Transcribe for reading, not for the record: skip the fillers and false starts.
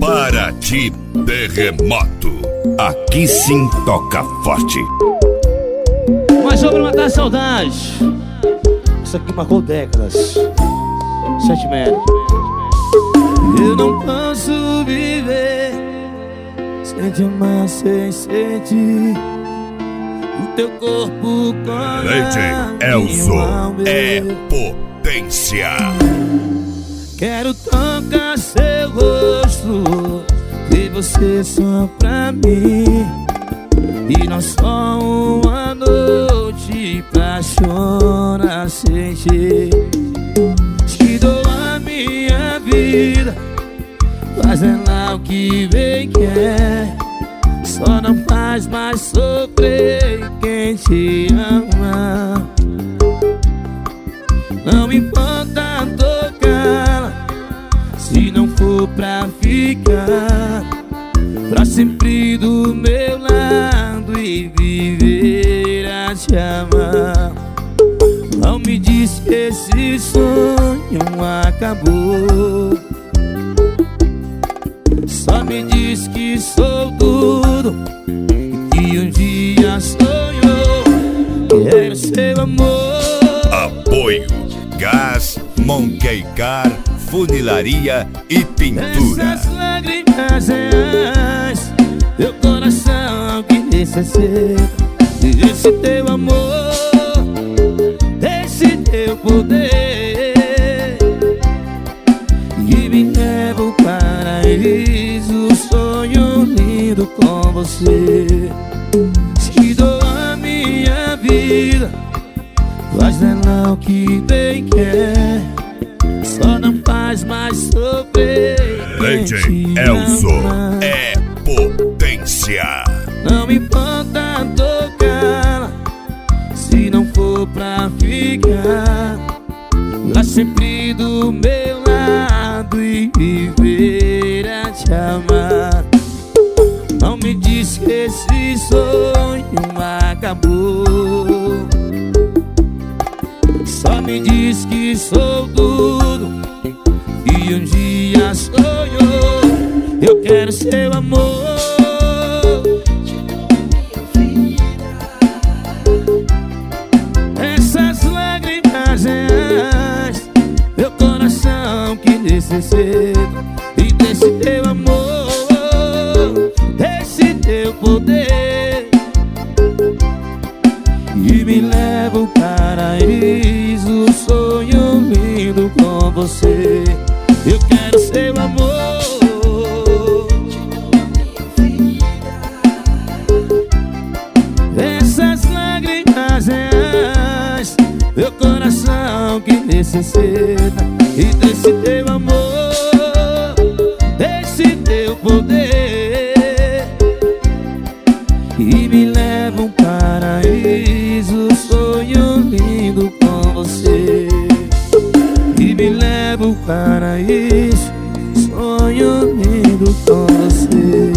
Paraty Terremoto. Aqui sim toca forte. Mas sobre matar a saudade, isso aqui marcou décadas. 7 metros. Eu não posso viver sem te amar, sem sentir o teu corpo com a DJ Elzo é potência. Quero tocar seu rosto e você só pra mim, e não só uma noite pra chorar sem ti. Te dou a minha vida, fazendo lá o que bem quer. Só não faz mais sofrer quem te ama. Não importa tocar, se não for pra ficar pra sempre do meu lado e viver a te amar. Não me diz que esse sonho acabou, só me diz que sou tudo que um dia sonhou. Quero seu amor. Apoio Gás, Monkey Car, Funilaria e Pintura. Essas lágrimas reais, meu coração que necessita desse teu amor, desse teu poder, que me leva ao paraíso, sonho lindo com você. Te dou a minha vida, faz nela o que bem quer. Só não faz mais sofrer. DJ Elzo é potência. Não importa tocar, se não for pra ficar pra sempre do meu lado e viver a te amar. Não me diz que esse sonho acabou, só me diz que sou tudo e um dia sonhou. Eu quero seu amor. Essas lágrimas reais, meu coração que necessita e desse teu amor, desse teu poder, e me leva ao paraíso, sonho lindo com você. Eu quero seu amor. Essas lágrimas reais, meu coração que necessita e desse teu amor, desse teu poder, e me leva um paraíso, sonho lindo com você. E me leva um paraíso, sonho lindo com você.